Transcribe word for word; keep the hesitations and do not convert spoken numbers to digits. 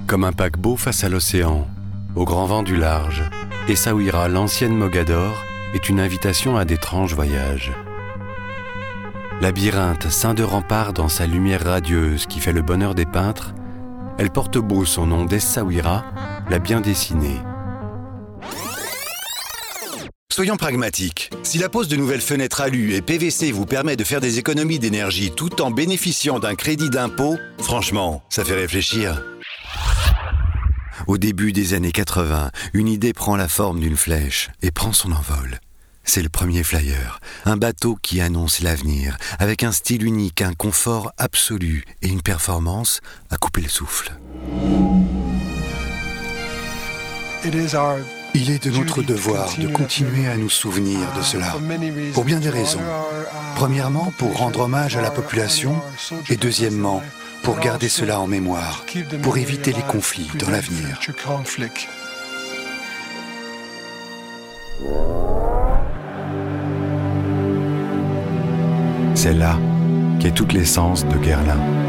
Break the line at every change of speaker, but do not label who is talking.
Comme un paquebot face à l'océan, au grand vent du large, Essaouira, l'ancienne Mogador, est une invitation à d'étranges voyages. Labyrinthe, ceint de remparts dans sa lumière radieuse qui fait le bonheur des peintres, elle porte beau son nom d'Essaouira, la bien dessinée.
Soyons pragmatiques. Si la pose de nouvelles fenêtres alu et P V C vous permet de faire des économies d'énergie tout en bénéficiant d'un crédit d'impôt, franchement, ça fait réfléchir. Au début des années quatre-vingts, une idée prend la forme d'une flèche et prend son envol. C'est le premier flyer, un bateau qui annonce l'avenir, avec un style unique, un confort absolu et une performance à couper le souffle. Il est de notre devoir de continuer à nous souvenir de cela, pour bien des raisons. Premièrement, pour rendre hommage à la population, et deuxièmement, pour garder cela en mémoire, pour éviter les conflits dans l'avenir.
C'est là qu'est toute l'essence de Guerlain.